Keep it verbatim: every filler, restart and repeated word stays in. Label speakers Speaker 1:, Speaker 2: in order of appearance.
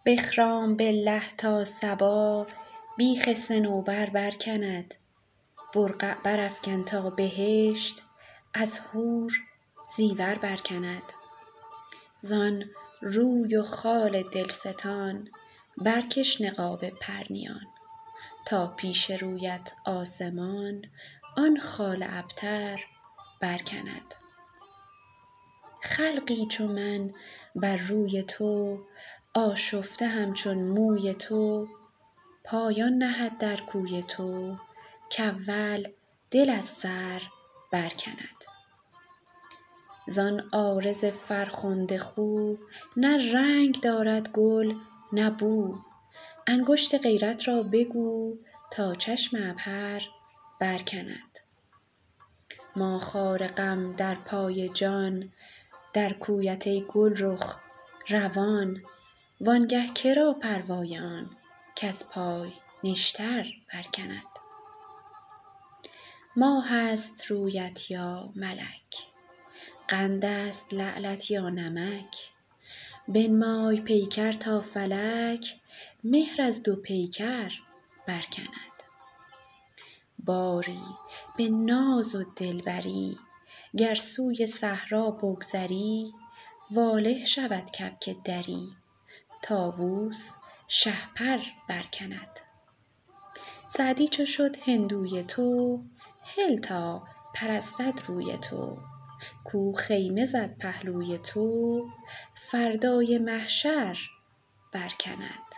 Speaker 1: بخرام بالله تا صبا بیخ صنوبر برکند. برقع برافکن تا بهشت از حور زیور برکند. زان روی و خال دلستان برکش نقاب پرنیان. تا پیش رویت آسمان آن خال ابتر برکند. خلقی چو من بر روی تو آشفته همچون موی تو. پایان نهد در کوی تو کاول دل از سر برکند. زان عارض فرخنده خو نه رنگ دارد گل نه بو. انگشت غیرت را بگو تا چشم عبهر برکند. ما خار غم در پای جان در کویت ای گلرخ روان. وانگه که را پروای آن کز پای نشتر برکند. ماه است رویت یا ملک قند است لعلت یا نمک. بنمای پیکر تا فلک مهر از دو پیکر برکند. باری به ناز و دلبری گر سوی صحرا بگذری. واله شود کبک دری طاووس شهپر برکند. سعدی چو شد هندوی تو هل تا پرستد روی تو. کو خیمه زد پهلوی تو فردای محشر برکند.